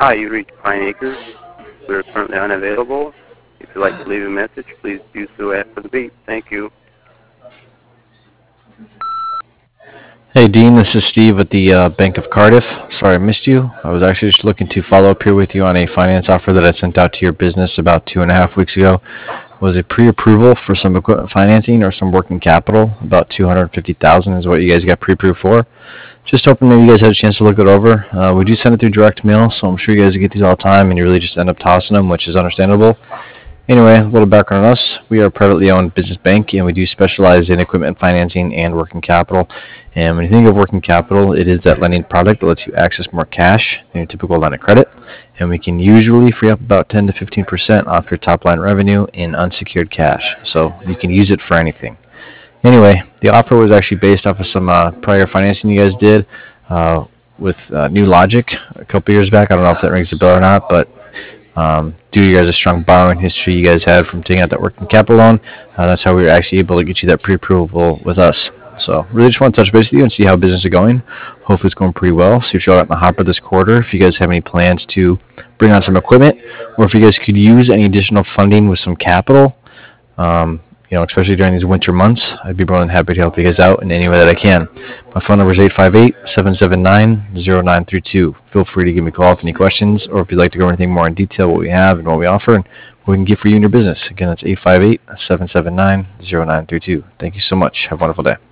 Hi, you reached Pine Acres. We are currently unavailable. If you'd like to leave a message, please do so after the beep. Thank you. Hey Dean, this is Steve with the Bank of Cardiff. Sorry I missed you. I was actually just looking to follow up here with you on a finance offer that I sent out to your business about 2.5 weeks ago. It was a pre-approval for some equipment financing or some working capital. About 250,000 is what you guys got pre-approved for. Just hoping maybe you guys had a chance to look it over. We do send it through direct mail, so I'm sure you guys get these all the time, and you really just end up tossing them, which is understandable. Anyway, a little background on us. We are a privately owned business bank, and we do specialize in equipment financing and working capital. And when you think of working capital, it is that lending product that lets you access more cash than your typical line of credit. And we can usually free up about 10 to 15% off your top line revenue in unsecured cash. So you can use it for anything. Anyway, the offer was actually based off of some prior financing you guys did with New Logic a couple years back. I don't know if that rings a bell or not, but due to you guys' strong borrowing history you guys had from taking out that working capital loan, that's how we were actually able to get you that pre-approval with us. So really just want to touch base with you and see how business is going. Hopefully it's going pretty well. See what y'all got in the hopper this quarter. If you guys have any plans to bring on some equipment, or if you guys could use any additional funding with some capital, especially during these winter months, I'd be more than happy to help you guys out in any way that I can. My phone number is 858-779-0932. Feel free to give me a call if any questions, or if you'd like to go over anything more in detail, what we have and what we offer, and what we can get for you and your business. Again, that's 858-779-0932. Thank you so much. Have a wonderful day.